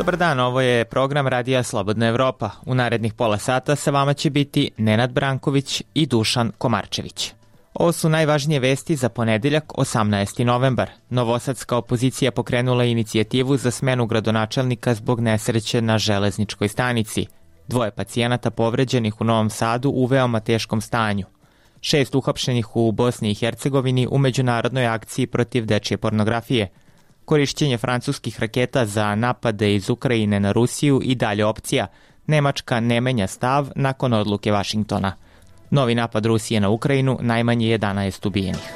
Dobar dan, ovo je program Radija Slobodna Evropa. U narednih pola sata sa vama će biti Nenad Branković i Dušan Komarčević. Ovo su najvažnije vesti za ponedeljak, 18. novembar. Novosadska opozicija pokrenula inicijativu za smenu gradonačelnika zbog nesreće na železničkoj stanici. 2 pacijenata povređenih u Novom Sadu u veoma teškom stanju. 6 uhapšenih u Bosni i Hercegovini u međunarodnoj akciji protiv dečje pornografije. Korišćenje francuskih raketa za napade iz Ukrajine na Rusiju i dalje opcija. Nemačka ne menja stav nakon odluke Vašingtona. Novi napad Rusije na Ukrajinu, najmanje 11 ubijenih.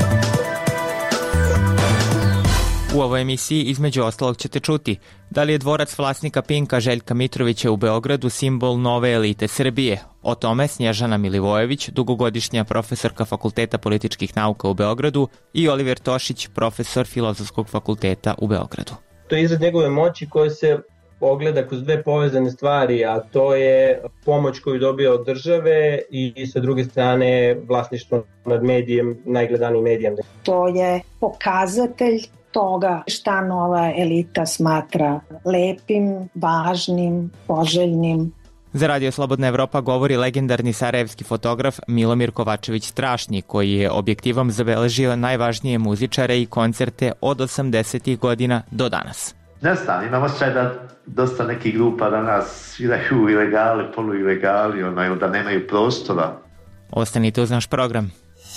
U ovoj emisiji između ostalog ćete čuti da li je dvorac vlasnika Pinka Željka Mitrovića u Beogradu simbol nove elite Srbije. O tome Snježana Milivojević, dugogodišnja profesorka Fakulteta političkih nauka u Beogradu, i Oliver Tošić, profesor Filozofskog fakulteta u Beogradu. To je izraz njegove moći koje se ogleda kroz 2 povezane stvari, a to je pomoć koju dobija od države i sa druge strane vlasništvo nad medijem, najgledanijim medijem. To je pokazatelj toga šta nova elita smatra lepim, važnim, poželjnim. Za Radio Slobodna Evropa govori legendarni sarajevski fotograf Milomir Kovačević-Strašnji, koji je objektivom zabeležio najvažnije muzičare i koncerte od 80. godina do danas. Ne znam, imam osjećaj da dosta nekih grupa danas sviraju ilegali, poluilegali, da nemaju prostora. Ostanite uz naš program.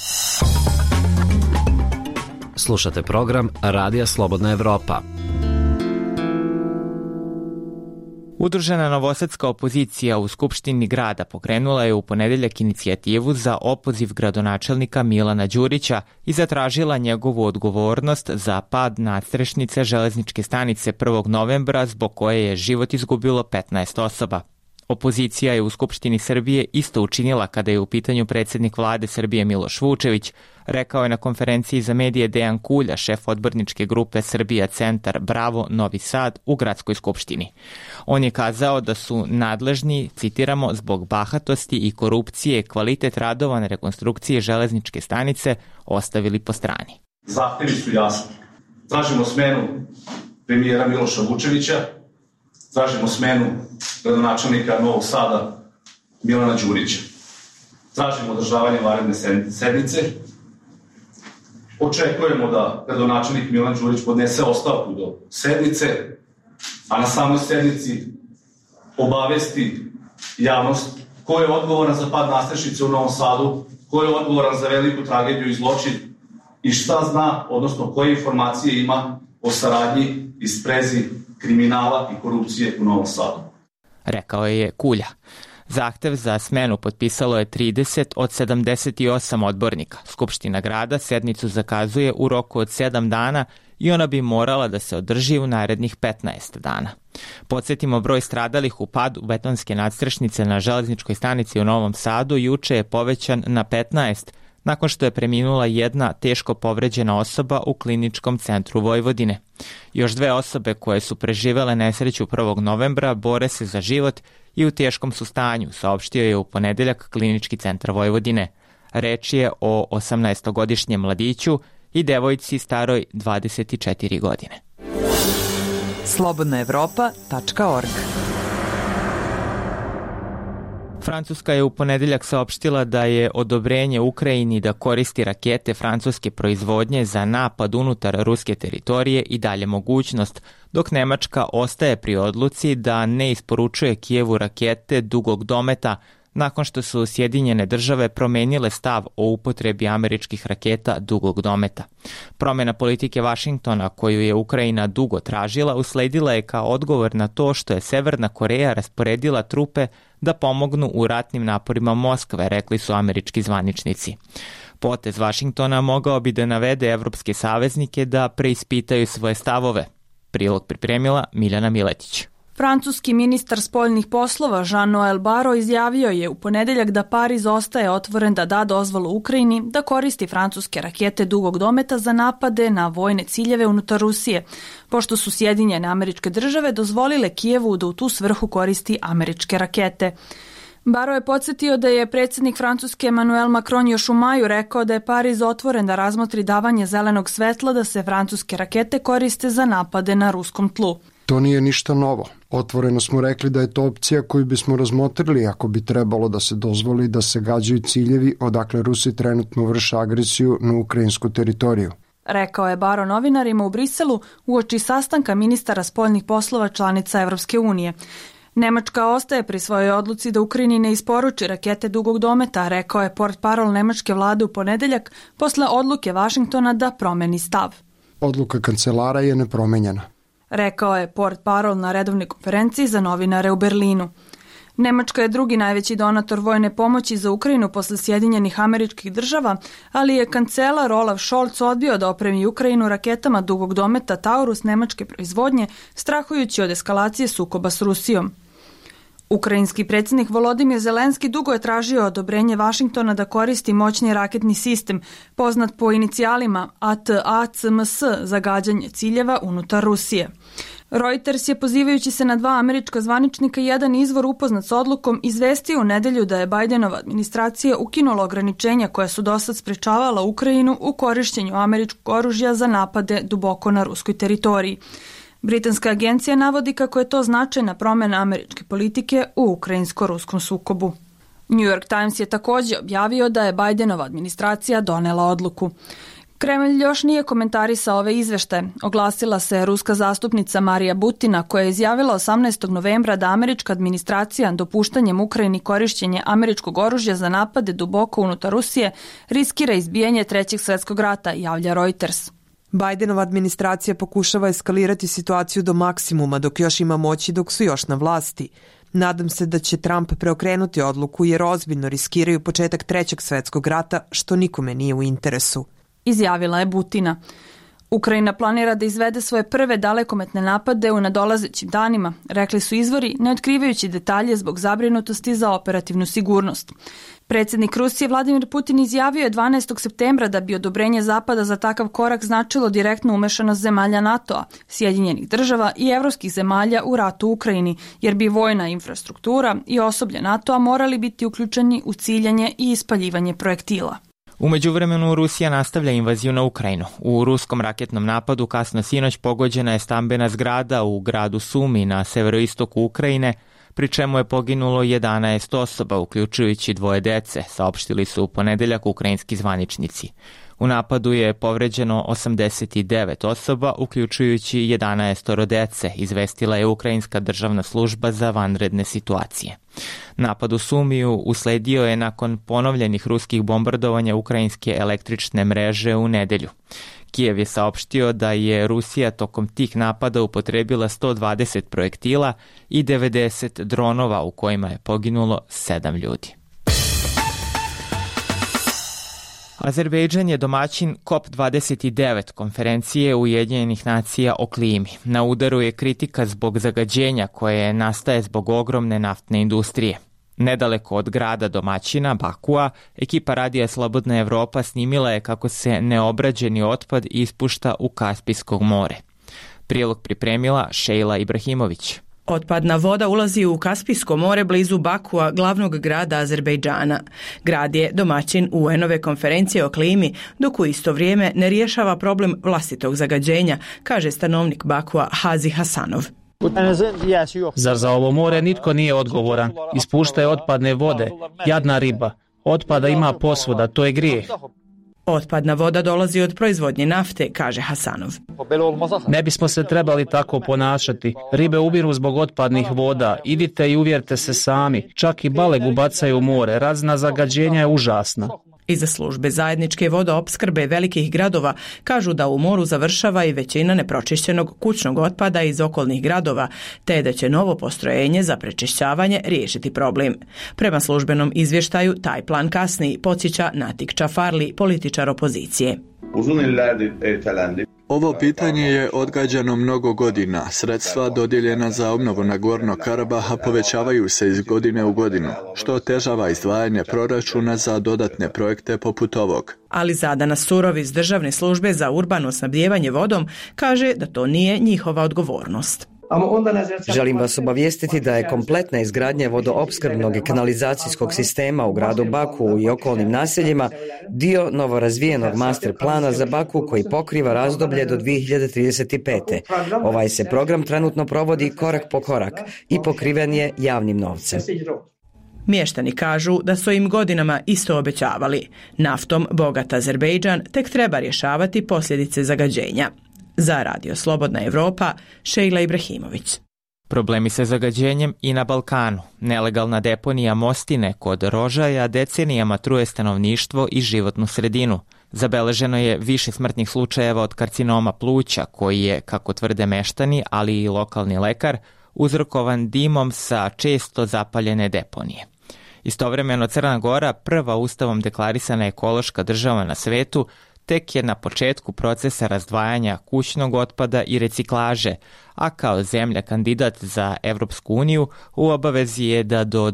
Slušate program Radija Slobodna Evropa. Udružena novosadska opozicija u Skupštini grada pokrenula je u ponedeljak inicijativu za opoziv gradonačelnika Milana Đurića i zatražila njegovu odgovornost za pad nadstrešnice železničke stanice 1. novembra zbog koje je život izgubilo 15 osoba. Opozicija je u Skupštini Srbije isto učinila kada je u pitanju predsjednik vlade Srbije Miloš Vučević, rekao je na konferenciji za medije Dejan Kulja, šef odborničke grupe Srbija Centar Bravo Novi Sad u gradskoj skupštini. On je kazao da su nadležni, citiramo, zbog bahatosti i korupcije kvalitet radova na rekonstrukcije železničke stanice ostavili po strani. Zahtevi su jasni. Tražimo smenu premijera Miloša Vučevića, tražimo smenu gradonačelnika Novog Sada Milana Đurića. Tražimo održavanje vanredne sednice. Očekujemo da gradonačelnik Milan Đurić podnese ostavku do sednice, a na samoj sednici obavesti javnost ko je odgovoran za pad nadstrešnice u Novom Sadu, ko je odgovoran za veliku tragediju i zločin i šta zna, odnosno koje informacije ima o saradnji i sprezi kriminala i korupcije u Novom Sadu. Rekao je Kulja. Zahtev za smenu potpisalo je 30 od 78 odbornika. Skupština grada sednicu zakazuje u roku od 7 dana i ona bi morala da se održi u narednih 15 dana. Podsjetimo, broj stradalih u padu betonske nadstrešnice na železničkoj stanici u Novom Sadu juče je povećan na 15, nakon što je preminula jedna teško povređena osoba u kliničkom centru Vojvodine. Još 2 osobe koje su preživele nesreću 1. novembra bore se za život i u teškom su stanju, saopštio je u ponedeljak Klinički centar Vojvodine. Reč je o 18-godišnjem mladiću i devojci staroj 24 godine. slobodnaevropa.org. Francuska je u ponedeljak saopštila da je odobrenje Ukrajini da koristi rakete francuske proizvodnje za napad unutar ruske teritorije i dalje mogućnost, dok Nemačka ostaje pri odluci da ne isporučuje Kijevu rakete dugog dometa nakon što su Sjedinjene države promenile stav o upotrebi američkih raketa dugog dometa. Promjena politike Vašingtona, koju je Ukrajina dugo tražila, usledila je kao odgovor na to što je Severna Koreja rasporedila trupe da pomognu u ratnim naporima Moskve, rekli su američki zvaničnici. Potez Vašingtona mogao bi da navede evropske saveznike da preispitaju svoje stavove. Prilog pripremila Miljana Miletić. Francuski ministar spoljnih poslova Jean-Noël Barrot izjavio je u ponedeljak da Pariz ostaje otvoren da da dozvolu Ukrajini da koristi francuske rakete dugog dometa za napade na vojne ciljeve unutar Rusije, pošto su Sjedinjene Američke Države dozvolile Kijevu da u tu svrhu koristi američke rakete. Barrot je podsjetio da je predsjednik Francuske Emmanuel Macron još u maju rekao da je Pariz otvoren da razmotri davanje zelenog svetla da se francuske rakete koriste za napade na ruskom tlu. To nije ništa novo. Otvoreno smo rekli da je to opcija koju bismo razmotrili ako bi trebalo da se dozvoli da se gađaju ciljevi odakle Rusi trenutno vrše agresiju na ukrajinsku teritoriju. Rekao je Baro novinarima u Briselu uoči sastanka ministara spoljnih poslova članica Evropske unije. Nemačka ostaje pri svojoj odluci da Ukrajini ne isporuči rakete dugog dometa, rekao je portparol nemačke vlade u ponedeljak posle odluke Vašingtona da promeni stav. Odluka kancelara je nepromenjena, rekao je portparol na redovnoj konferenciji za novinare u Berlinu. Nemačka je drugi najveći donator vojne pomoći za Ukrajinu posle Sjedinjenih Američkih Država, ali je kancelar Olaf Scholz odbio da opremi Ukrajinu raketama dugog dometa Taurus nemačke proizvodnje, strahujući od eskalacije sukoba s Rusijom. Ukrajinski predsjednik Volodimir Zelenski dugo je tražio odobrenje Vašingtona da koristi moćni raketni sistem, poznat po inicijalima ATACMS za gađanje ciljeva unutar Rusije. Reuters je, pozivajući se na 2 američka zvaničnika i jedan izvor upoznat s odlukom, izvestio u nedelju da je Bajdenova administracija ukinula ograničenja koja su dosad sprečavala Ukrajinu u korišćenju američkog oružja za napade duboko na ruskoj teritoriji. Britanska agencija navodi kako je to značajna promjena američke politike u ukrajinsko-ruskom sukobu. New York Times je također objavio da je Bajdenova administracija donela odluku. Kremlj još nije komentarisao ove izveštaje. Oglasila se ruska zastupnica Marija Butina koja je izjavila 18. novembra da američka administracija dopuštanjem Ukrajini korišćenje američkog oružja za napade duboko unutar Rusije riskira izbijanje Trećeg svjetskog rata, javlja Reuters. Bajdenova administracija pokušava eskalirati situaciju do maksimuma dok još ima moći, dok su još na vlasti. Nadam se da će Trump preokrenuti odluku jer ozbiljno riskiraju početak Trećeg svjetskog rata, što nikome nije u interesu, izjavila je Butina. Ukrajina planira da izvede svoje prve dalekometne napade u nadolazećim danima, rekli su izvori, ne otkrivajući detalje zbog zabrinutosti za operativnu sigurnost. Predsjednik Rusije Vladimir Putin izjavio je 12. septembra da bi odobrenje Zapada za takav korak značilo direktnu umešanost zemalja NATO-a, Sjedinjenih Država i evropskih zemalja u ratu u Ukrajini, jer bi vojna infrastruktura i osoblje NATO-a morali biti uključeni u ciljanje i ispaljivanje projektila. U međuvremenu Rusija nastavlja invaziju na Ukrajinu. U ruskom raketnom napadu kasno sinoć pogođena je stambena zgrada u gradu Sumi na severoistoku Ukrajine, pri čemu je poginulo 11 osoba, uključujući 2 dece, saopštili su u ponedeljak ukrajinski zvaničnici. U napadu je povređeno 89 osoba, uključujući 11 dece, izvestila je Ukrajinska državna služba za vanredne situacije. Napad u Sumiju usledio je nakon ponovljenih ruskih bombardovanja ukrajinske električne mreže u nedelju. Kijev je saopštio da je Rusija tokom tih napada upotrebila 120 projektila i 90 dronova u kojima je poginulo 7 ljudi. Azerbejdžan je domaćin COP29 konferencije Ujedinjenih nacija o klimi. Na udaru je kritika zbog zagađenja koje nastaje zbog ogromne naftne industrije. Nedaleko od grada domaćina, Bakua, ekipa radija Slobodna Evropa snimila je kako se neobrađeni otpad ispušta u Kaspijsko more. Prilog pripremila Šejla Ibrahimović. Otpadna voda ulazi u Kaspijsko more blizu Bakua, glavnog grada Azerbejdžana. Grad je domaćin UN-ove konferencije o klimi, dok u isto vrijeme ne rješava problem vlastitog zagađenja, kaže stanovnik Bakua Hazi Hasanov. Zar za ovo more nitko nije odgovoran? Ispuštaju otpadne vode, jadna riba. Otpada ima posvuda, to je grijeh. Otpadna voda dolazi od proizvodnje nafte, kaže Hasanov. Ne bismo se trebali tako ponašati. Ribe ubiru zbog otpadnih voda. Idite i uvjerite se sami. Čak i balegu bacaju u more. Razina zagađenja je užasna. Iza službe zajedničke vodoopskrbe velikih gradova kažu da u moru završava i većina nepročišćenog kućnog otpada iz okolnih gradova, te da će novo postrojenje za prečišćavanje riješiti problem. Prema službenom izvještaju, taj plan kasni, podsjeća Natik Čafarli, političar opozicije. Ovo pitanje je odgađano mnogo godina. Sredstva dodijeljena za obnovu Nagornog Karabaha povećavaju se iz godine u godinu, što otežava izdvajanje proračuna za dodatne projekte poput ovog. Ali Zadana Surov iz Državne službe za urbano snabdijevanje vodom kaže da to nije njihova odgovornost. Želim vas obavijestiti da je kompletna izgradnja vodoopskrbnog i kanalizacijskog sistema u gradu Baku i okolnim naseljima dio novorazvijenog master plana za Baku koji pokriva razdoblje do 2035. Ovaj se program trenutno provodi korak po korak i pokriven je javnim novcem. Mještani kažu da su im godinama isto obećavali. Naftom bogat Azerbejdžan tek treba rješavati posljedice zagađenja. Za Radio Slobodna Evropa, Šejla Ibrahimović. Problemi sa zagađenjem i na Balkanu. Nelegalna deponija Mostine kod Rožaja decenijama truje stanovništvo i životnu sredinu. Zabeleženo je više smrtnih slučajeva od karcinoma pluća, koji je, kako tvrde meštani, ali i lokalni lekar, uzrokovan dimom sa često zapaljene deponije. Istovremeno Crna Gora, prva ustavom deklarisana ekološka država na svetu, tek je na početku procesa razdvajanja kućnog otpada i reciklaže, a kao zemlja kandidat za Evropsku uniju u obavezi je da do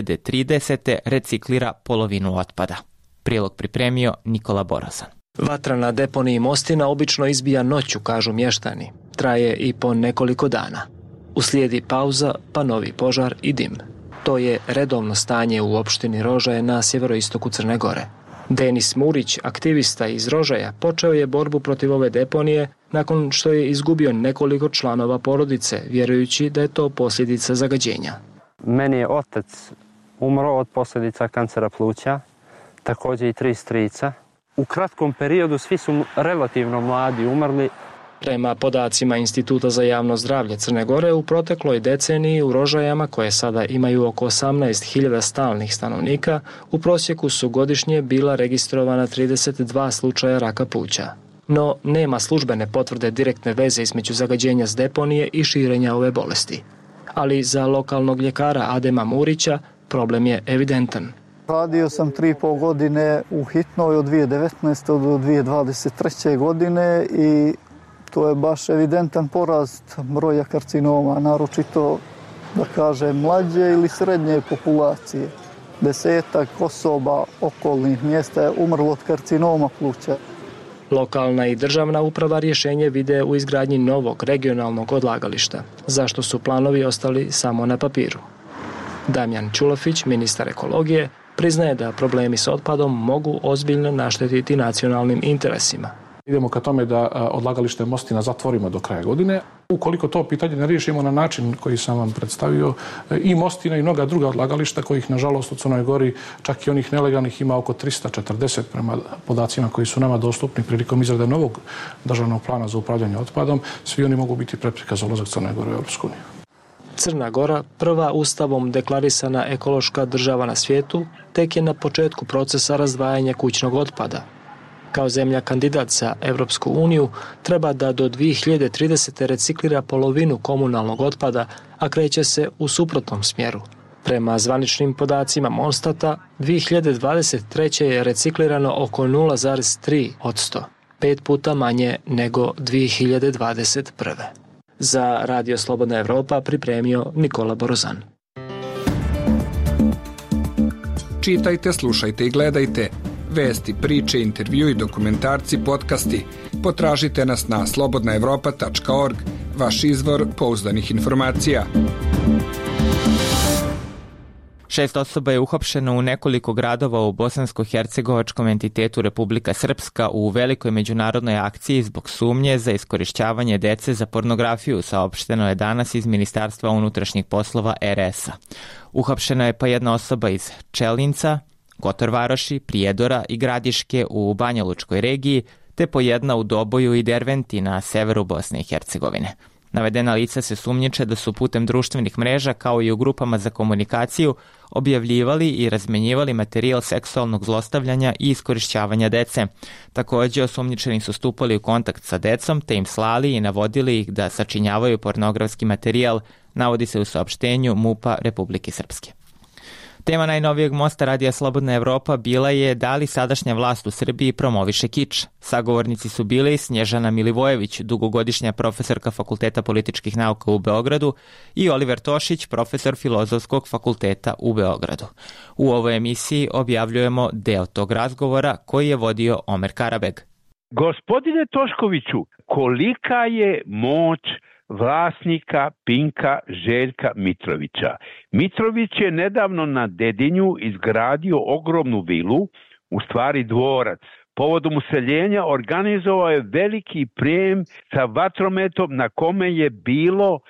2030. reciklira polovinu otpada. Prilog pripremio Nikola Borozan. Vatra na deponiji Mostina obično izbija noću, kažu mještani. Traje i po nekoliko dana. Uslijedi pauza, pa novi požar i dim. To je redovno stanje u opštini Rožaje na sjeveroistoku Crne Gore. Denis Murić, aktivista iz Rožaja, počeo je borbu protiv ove deponije nakon što je izgubio nekoliko članova porodice, vjerujući da je to posljedica zagađenja. Meni je otac umro od posljedica kancera pluća, također i 3 strica. U kratkom periodu svi su relativno mladi umrli. Prema podacima Instituta za javno zdravlje Crne Gore, u protekloj deceniji u Rožajama, koje sada imaju oko 18.000 stalnih stanovnika, u prosjeku su godišnje bila registrovana 32 slučaja raka pluća. No, nema službene potvrde direktne veze između zagađenja s deponije i širenja ove bolesti. Ali za lokalnog ljekara Adema Murića problem je evidentan. Radio sam 3,5 godine u hitnoj od 2019. do 2023. godine i to je baš evidentan porast broja karcinoma, naročito, da kažem, mlađe ili srednje populacije. 10 osoba okolnih mjesta je umrlo od karcinoma pluća. Lokalna i državna uprava rješenje vide u izgradnji novog regionalnog odlagališta, zašto su planovi ostali samo na papiru. Damjan Čulofić, ministar ekologije, priznaje da problemi s otpadom mogu ozbiljno naštetiti nacionalnim interesima. Idemo ka tome da odlagalište Mostina zatvorimo do kraja godine. Ukoliko to pitanje ne riješimo na način koji sam vam predstavio, i Mostina i mnoga druga odlagališta, kojih nažalost u Crnoj Gori, čak i onih nelegalnih, ima oko 340 prema podacima koji su nama dostupni prilikom izrade novog državnog plana za upravljanje otpadom, svi oni mogu biti prepreka za ulazak Crne Gore u Europsku uniju. Crna Gora, prva ustavom deklarisana ekološka država na svijetu, tek je na početku procesa razdvajanja kućnog otpada. Kao zemlja kandidat za Evropsku uniju treba da do 2030. reciklira polovinu komunalnog otpada, a kreće se u suprotnom smjeru. Prema zvaničnim podacima Monstata, 2023. je reciklirano oko 0,3%, 5 puta manje nego 2021. Za Radio Slobodna Evropa pripremio Nikola Borozan. Čitajte, slušajte i gledajte. Vesti, priče, intervju i dokumentarci, podcasti. Potražite nas na slobodnaevropa.org, vaš izvor pouzdanih informacija. 6 osoba je uhapšeno u nekoliko gradova u bosansko-hercegovačkom entitetu Republika Srpska u velikoj međunarodnoj akciji zbog sumnje za iskorišćavanje dece za pornografiju, saopšteno je danas iz Ministarstva unutrašnjih poslova RS-a. Uhapšena je pa jedna osoba iz Čelinca, Kotor Varoši, Prijedora i Gradiške u Banja Lučkoj regiji, te po jedna u Doboju i Derventi na severu Bosne i Hercegovine. Navedena lica se sumnjiče da su putem društvenih mreža kao i u grupama za komunikaciju objavljivali i razmenjivali materijal seksualnog zlostavljanja i iskorišćavanja dece. Također osumnjičeni su stupali u kontakt sa decom te im slali i navodili ih da sačinjavaju pornografski materijal, navodi se u saopštenju MUP-a Republike Srpske. Tema najnovijeg mosta Radija Slobodna Evropa bila je da li sadašnja vlast u Srbiji promoviše kič. Sagovornici su bili Snježana Milivojević, dugogodišnja profesorka Fakulteta političkih nauka u Beogradu, i Oliver Tošić, profesor Filozofskog fakulteta u Beogradu. U ovoj emisiji objavljujemo deo tog razgovora koji je vodio Omer Karabeg. Gospodine Toškoviću, kolika je moć vlasnika Pinka Željka Mitrovića. Mitrović je nedavno na Dedinju izgradio ogromnu vilu, u stvari dvorac. Povodom useljenja organizovao je veliki prijem sa vatrometom na kome je bilo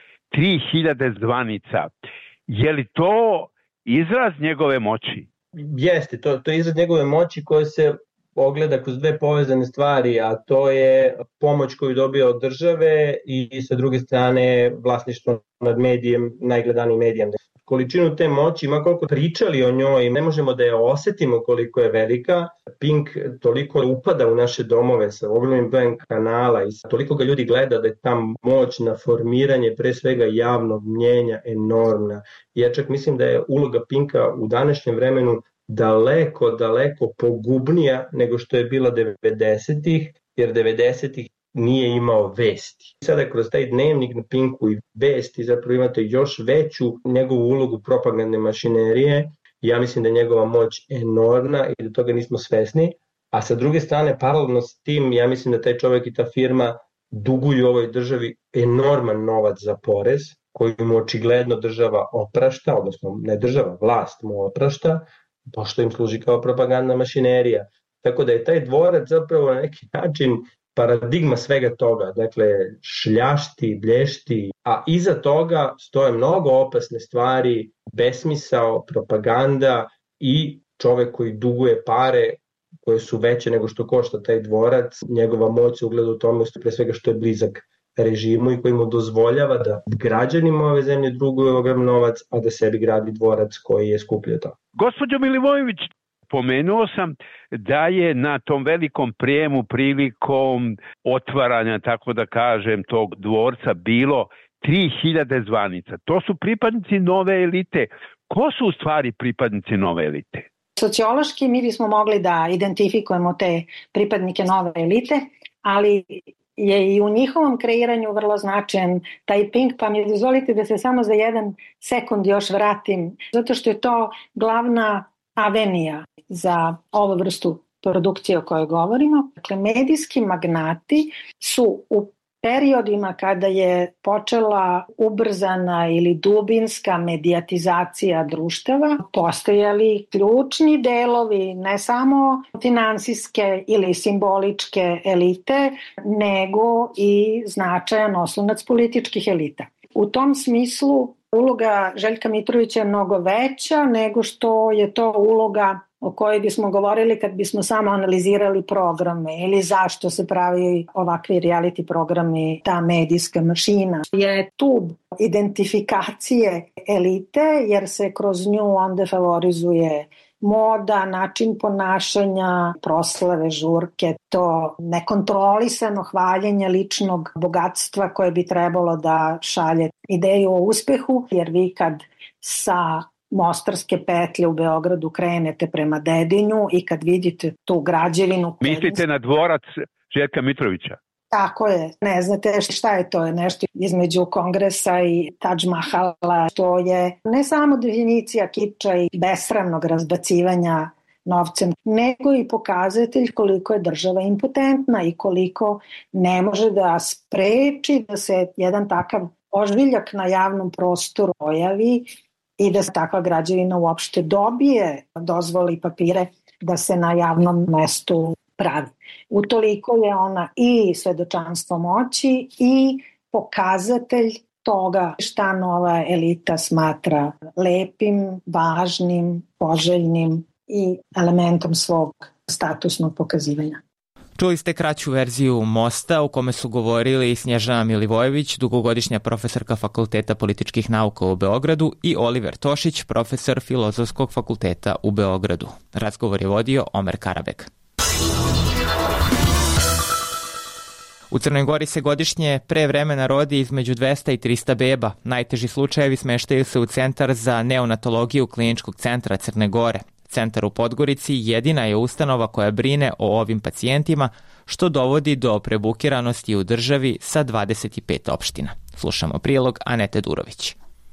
3000 zvanica. Je li to izraz njegove moći? Jeste, to je izraz njegove moći koja se ogleda kroz dve povezane stvari, a to je pomoć koju dobija od države i sa druge strane vlasništvo nad medijem, najgledanijim medijem. Količinu te moći, ima koliko pričali o njoj, ne možemo da je osetimo koliko je velika. Pink toliko upada u naše domove sa ogromnim brojem kanala i toliko ga ljudi gleda da je ta moć na formiranje pre svega javnog mnjenja enormna. Ja čak mislim da je uloga Pinka u današnjem vremenu daleko pogubnija nego što je bila 90-ih, jer 90-ih nije imao vesti. Sada kroz taj dnevnik na Pinku i vesti zapravo imate još veću njegovu ulogu propagandne mašinerije. Ja mislim da je njegova moć enormna i da toga nismo svesni. A sa druge strane, paralelno s tim, ja mislim da taj čovjek i ta firma duguju ovoj državi enorman novac za porez, koji mu očigledno država oprašta, odnosno ne država, vlast mu oprašta, pošto im služi kao propagandna mašinerija. Tako da je taj dvorac zapravo na neki način paradigma svega toga, dakle šljašti, blješti, a iza toga stoje mnogo opasne stvari, besmisao, propaganda i čovek koji duguje pare koje su veće nego što košta taj dvorac. Njegova moć se ugleda u tome pre svega što je blizak režimu i koji mu dozvoljava da građanima ove zemlje duguje ogrom novac, a da sebi gradi dvorac koji je skuplje to. Gospođo Milivojević, pomenuo sam da je na tom velikom prijemu prilikom otvaranja, tako da kažem, tog dvorca bilo 3000 zvanica. To su pripadnici nove elite. Ko su u stvari pripadnici nove elite? Sociološki mi bismo mogli da identifikujemo te pripadnike nove elite, ali je i u njihovom kreiranju vrlo značajan taj Pink, pa mi dozvolite da se samo za jedan sekund još vratim, zato što je to glavna avenija za ovu vrstu produkcije o kojoj govorimo. Dakle, medijski magnati su u periodima kada je počela ubrzana ili dubinska medijatizacija društava, postojali ključni delovi ne samo finansijske ili simboličke elite, nego i značajan oslonac političkih elita. U tom smislu uloga Željka Mitrovića je mnogo veća nego što je to uloga o kojoj bismo govorili kad bismo samo analizirali programe ili zašto se pravi ovakvi reality programi, ta medijska mašina. Je tu identifikacije elite jer se kroz nju onda favorizuje moda, način ponašanja, proslave, žurke, to nekontrolisano hvaljenje ličnog bogatstva koje bi trebalo da šalje ideju o uspehu, jer vi kad sa Mostarske petlje u Beogradu krenete prema Dedinju i kad vidite tu građevinu... Mislite na dvorac Željka Mitrovića? Tako je, ne znate šta je to, je nešto između Kongresa i Taj Mahala, to je ne samo definicija kiča i besramnog razbacivanja novcem, nego i pokazatelj koliko je država impotentna i koliko ne može da spreči da se jedan takav ožbiljak na javnom prostoru pojavi i da se takva građevina uopšte dobije dozvole i papire da se na javnom mestu pravi. Utoliko je ona i svedočanstvo moći i pokazatelj toga šta nova elita smatra lepim, važnim, poželjnim i elementom svog statusnog pokazivanja. Čuli ste kraću verziju Mosta u kome su govorili Snježana Milivojević, dugogodišnja profesorka Fakulteta političkih nauka u Beogradu, i Oliver Tošić, profesor Filozofskog fakulteta u Beogradu. Razgovor je vodio Omer Karabek. U Crnoj Gori se godišnje pre vremena rodi između 200 i 300 beba. Najteži slučajevi smeštaju se u Centar za neonatologiju Kliničkog centra Crne Gore. Centar u Podgorici jedina je ustanova koja brine o ovim pacijentima, što dovodi do prebukiranosti u državi sa 25 opština. Slušamo prilog Anete Durović.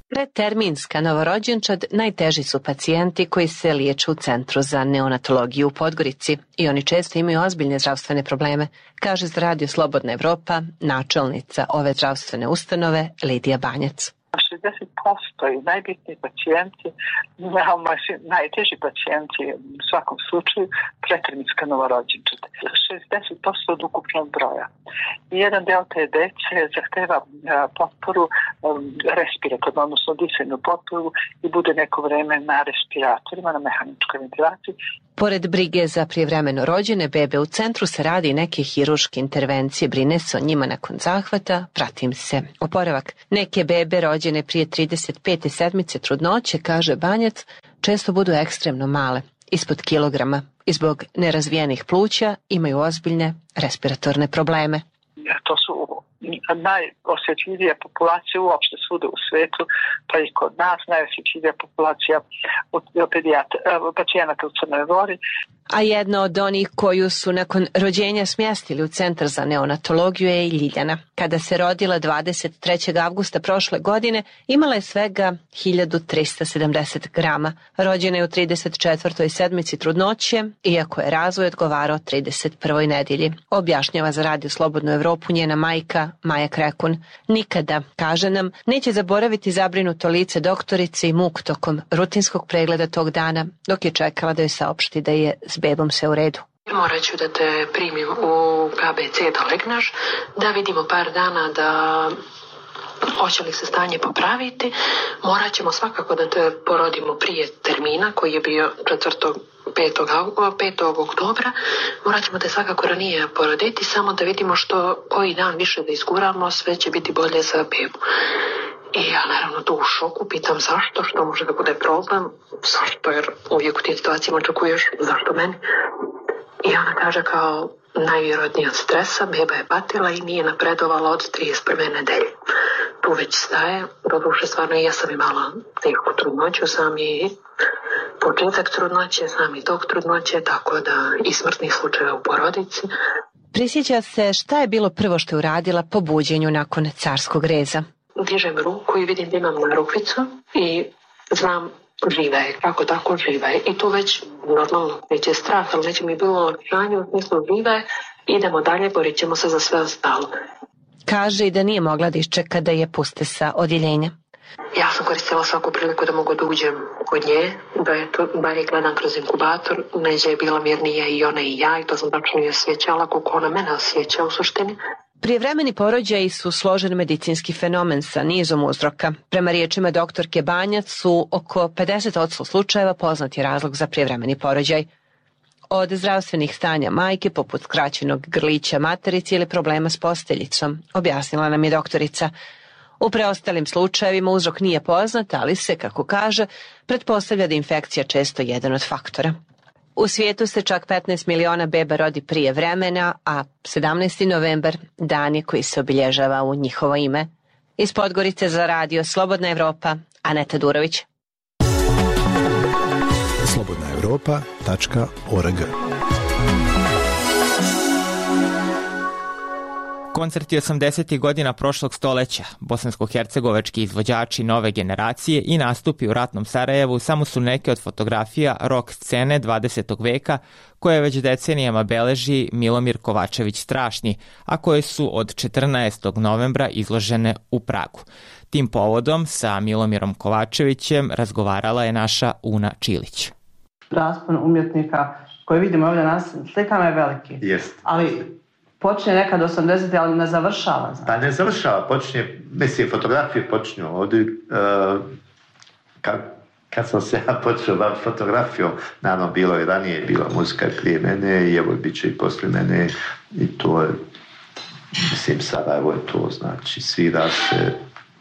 Predterminska novorođenčad najteži su pacijenti koji se liječe u Centru za neonatologiju u Podgorici i oni često imaju ozbiljne zdravstvene probleme, kaže za Radio Slobodna Evropa načelnica ove zdravstvene ustanove Lidija Banjac. 60% i najbitniji pacijenti, najteži pacijenti u svakom slučaju predterminska novorođenčad. 60% od ukupnog broja. I jedan deo te dece zahteva potporu respiratornu, odnosno disajnu potporu i bude neko vreme na respiratorima, na mehaničkoj ventilaciji. Pored brige za prijevremeno rođene bebe u centru se radi neke hirurške intervencije, brine se o njima nakon zahvata, prati im se oporavak. Neke bebe rođene prije 35. sedmice trudnoće, kaže Banjac, često budu ekstremno male, ispod kilograma i zbog nerazvijenih pluća imaju ozbiljne respiratorne probleme. To su najosjetljivija populacija uopšte svuda u svetu, pa i kod nas najosjetljivija populacija pacijenata u Crnoj Gori. A jedna od onih koju su nakon rođenja smjestili u Centar za neonatologiju je i Ljiljana. Kada se rodila 23. avgusta prošle godine, imala je svega 1370 grama. Rođena je u 34. sedmici trudnoće, iako je razvoj odgovarao 31. nedjelji. Objašnjava za Radio Slobodnu Evropu njena majka Maja Krekun. Nikada, kaže nam, neće zaboraviti zabrinuto lice doktorice i muk tokom rutinskog pregleda tog dana, dok je čekala da joj saopšti da je s bebom sve u redu. Morat ću da te primim u KBC da legneš, da vidimo par dana da hoće li se stanje popraviti. Morat ćemo svakako da te porodimo prije termina koji je bio 5. oktobra. Morat ćemo te svakako ranije poroditi, samo da vidimo koji dan više da izguramo, sve će biti bolje za bebu. I ja naravno tu u šoku pitam zašto, što može da bude problem, zašto, jer uvijek u tim situacijama očekuješ zašto meni. I ona kaže kao najvjerojatnije od stresa, beba je patila i nije napredovala od 31. nedelje. Tu već staje, doduše stvarno i ja sam imala tešku trudnoću, sam i početak trudnoće, sam i tog trudnoće, tako da i smrtnih slučajeva u porodici. Prisjeća se šta je bilo prvo što je uradila po buđenju nakon carskog reza. Dižem ruku i vidim da imam narukvicu i znam živa je, kako tako živa je. I tu već normalno neće strah, ali neće mi bilo olakšanje, u smislu živa je, idemo dalje, borit ćemo se za sve ostalo. Kaže i da nije mogla da iščeka da je puste sa odjeljenja. Ja sam koristila svaku priliku da mogu da uđem kod nje, da je to dalje gledam kroz inkubator, Neđa je bila mirnija i ona i ja i to sam tačno i osjećala koliko ona mene osjeća u suštini. Prijevremeni porođaji su složen medicinski fenomen sa nizom uzroka. Prema riječima doktorke Banjac su oko 50% slučajeva poznati razlog za prijevremeni porođaj. Od zdravstvenih stanja majke, poput skraćenog grlića materice ili problema s posteljicom, objasnila nam je doktorica. U preostalim slučajevima uzrok nije poznat, ali se, kako kaže, pretpostavlja da je infekcija često jedan od faktora. U svijetu se čak 15 miliona beba rodi prije vremena, a 17. novembar dan je koji se obilježava u njihovo ime. Iz Podgorice za Radio Slobodna Evropa, Aneta Durović. slobodnaevropa.org. Koncerti 80. godina prošlog stoleća, bosansko-hercegovački izvođači nove generacije i nastupi u ratnom Sarajevu samo su neke od fotografija rock scene 20. veka koje već decenijama beleži Milomir Kovačević Strašni, a koje su od 14. novembra izložene u Pragu. Tim povodom sa Milomirom Kovačevićem razgovarala je naša Una Čilić. Raspon umjetnika koji vidimo ovdje na slikama je veliki. Jest. Ali počinje nekad 80. ali ne završava. Znači. Pa ne završava, počinje, mislim, fotografije počinju ovdje, kad sam se ja počeo baviti fotografijom, naravno bilo je ranije, bila muzika prije mene i evo bit će i poslije mene i to je, mislim, Sarajevo je to, znači, svira se.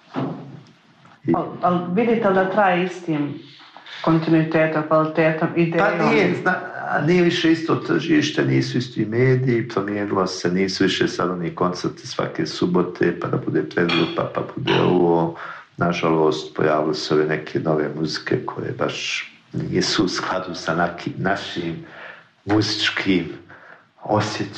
Ali vidite li da traje istim kontinuitetom, kvalitetom, idejom? Pa nije više isto tržište, nisu isti mediji, promijenilo se, nisu više sad oni koncerti svake subote, pa da bude predgrupa, pa bude ovo. Nažalost, pojavile se ove neke nove muzike koje baš nisu u skladu sa našim muzičkim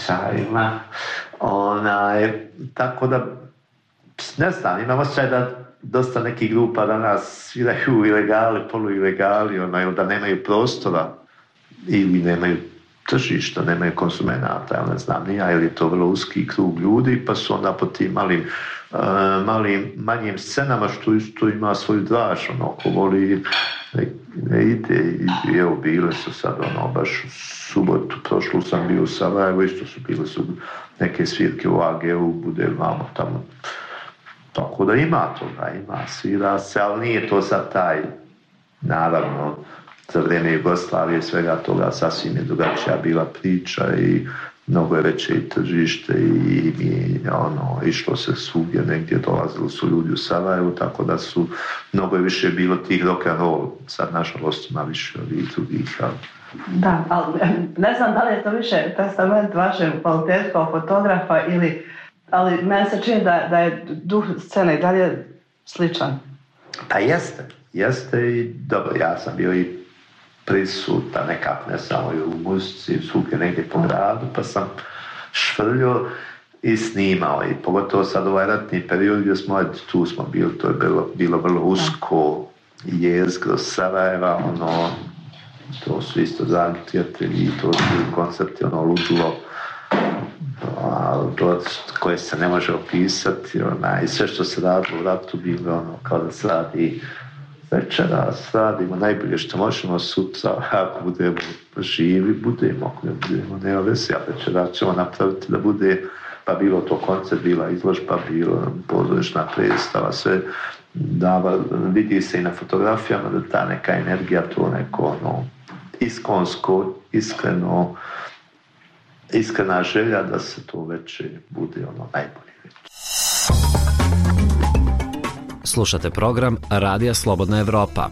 osjećajima. Tako da, ne znam, imam osjećaj da dosta nekih grupa danas sviraju ilegali, poluilegali, ili da nemaju prostora ili nemaju tržišta, nemaju konsumenata, ja ne znam ni ja, ili je to vrlo uski krug ljudi, pa su onda po tim manjim scenama, što isto ima svoju draž, ko voli ne ide, i evo bile su sad baš u subotu, prošlu sam bio u Sarajevo, isto su bile neke svirke u AG-u, bude vamo tamo. Tako da ima toga, svira se, ali nije to sad taj, naravno, za vrijeme Jugoslavije svega toga sasvim je drugačija bila priča i mnogo je veće i tržište i išlo se svugdje, negdje dolazili su ljudi u Sarajevu, tako da su mnogo je više bilo tih rock and roll, sad nažalost ima više od drugih. Da, ali ne znam da li je to više testament vašem kvalitetu kao fotografa ali meni se čini da je duh scene i dalje sličan. Pa jeste i dobro, ja sam bio i prisutan nekako, ne samo i u muzici, svugdje negdje po gradu, pa sam švrljio i snimao i pogotovo sad ovaj ratni period gdje tu smo bili, to je bilo vrlo usko jezgro Sarajeva, to su isto dragi prijatelji, to su koncerti, ludilo, koje se ne može opisati, i sve što se radilo u ratu bilo kao da se radi večeras, radimo najbolje što možemo, sutra, ako budemo živi, budemo, ako ne budemo, nema veze, a večeras ćemo napraviti da bude, pa bilo to koncert, bila izložba, bilo pozorišna predstava, sve vidi se i na fotografijama da ta neka energija, to neko iskonsko, iskrena želja da se to veče bude najbolje. Slušate program Radija Slobodna Evropa.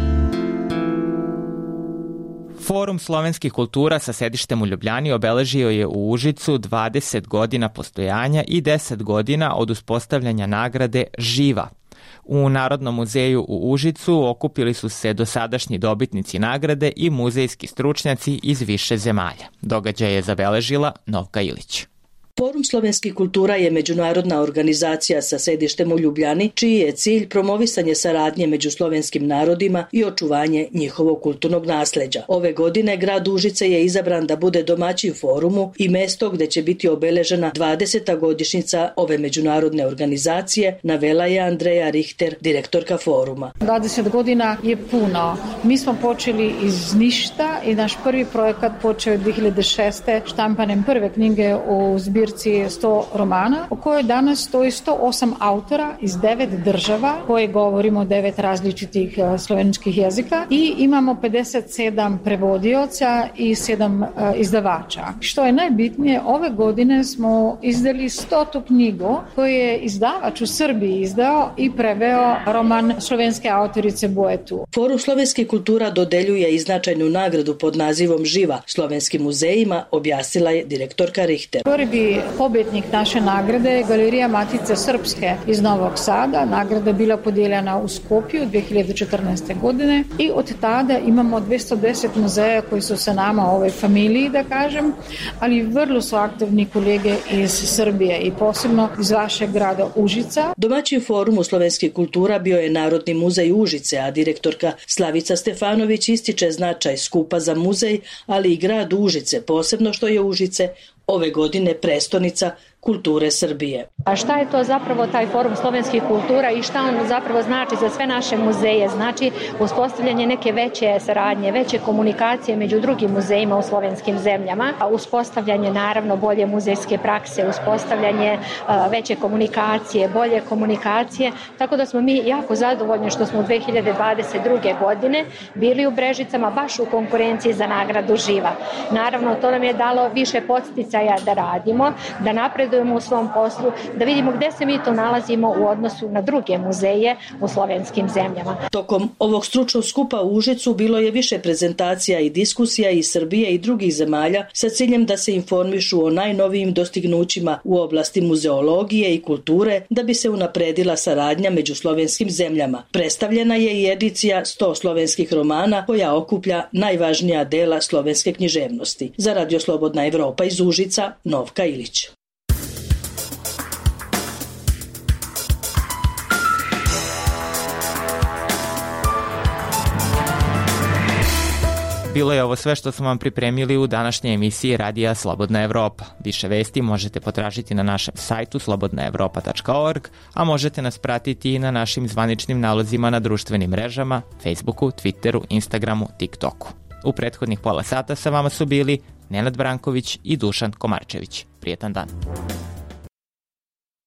Forum slovenskih kultura sa sedištem u Ljubljani obeležio je u Užicu 20 godina postojanja i 10 godina od uspostavljanja nagrade Živa. U Narodnom muzeju u Užicu okupili su se dosadašnji dobitnici nagrade i muzejski stručnjaci iz više zemalja. Događaj je zabeležila Novka Ilić. Forum slovenskih kultura je međunarodna organizacija sa sedištem u Ljubljani, čiji je cilj promovisanje saradnje među slovenskim narodima i očuvanje njihovog kulturnog nasleđa. Ove godine grad Užice je izabran da bude domaćin forumu i mesto gde će biti obeležena 20. godišnjica ove međunarodne organizacije, navela je Andreja Richter, direktorka foruma. 20 godina je puno. Mi smo počeli iz ništa i naš prvi projekat počeo 2006. štampanjem prve knjige o zbirci 100 romana, u kojoj danas stoji 108 autora iz 9 država, koje govorimo 9 različitih slovenskih jezika, i imamo 57 prevodioca i 7 izdavača. Što je najbitnije, ove godine smo izdali 100. knjigu koju je izdavač u Srbiji izdao i preveo roman slovenske autorice Boetu. Forum slovenskih kultura dodeljuje i značajnu nagradu pod nazivom Živa slovenskim muzejima, objasnila je direktorka Richter. Prvi pobjednik naše nagrade je Galerija Matice Srpske iz Novog Sada. Nagrada je bila podijeljena u Skopju 2014. godine i od tada imamo 210 muzeja koji su sa nama u ovoj familiji, da kažem, ali vrlo su aktivni kolege iz Srbije i posebno iz vašeg grada Užica. Domaćin forumu slovenskih kultura bio je Narodni muzej Užice, a direktorka Slavica Stefanović ističe značaj skupa za muzej, ali i grad Užice, posebno što je Užice ove godine prestonica kulture Srbije. A šta je to zapravo taj forum slovenskih kultura i šta on zapravo znači za sve naše muzeje? Znači uspostavljanje neke veće saradnje, veće komunikacije među drugim muzejima u slovenskim zemljama, a uspostavljanje naravno bolje muzejske prakse, uspostavljanje veće komunikacije, bolje komunikacije, tako da smo mi jako zadovoljni što smo u 2022. godine bili u Brežicama baš u konkurenciji za nagradu Živa. Naravno, to nam je dalo više podsticaja da radimo, da napredujemo u svom poslu, da vidimo gde se mi to nalazimo u odnosu na druge muzeje u slovenskim zemljama. Tokom ovog stručnog skupa u Užicu bilo je više prezentacija i diskusija iz Srbije i drugih zemalja sa ciljem da se informišu o najnovijim dostignućima u oblasti muzeologije i kulture da bi se unapredila saradnja među slovenskim zemljama. Predstavljena je i edicija 100 slovenskih romana koja okuplja najvažnija dela slovenske književnosti. Za Radio Slobodna Evropa iz Užica, Novka Ilić. Bilo je ovo sve što smo vam pripremili u današnjoj emisiji Radija Slobodna Evropa. Više vesti možete potražiti na našem sajtu slobodnaevropa.org, a možete nas pratiti i na našim zvaničnim nalozima na društvenim mrežama, Facebooku, Twitteru, Instagramu, TikToku. U prethodnih pola sata sa vama su bili Nenad Branković i Dušan Komarčević. Prijetan dan.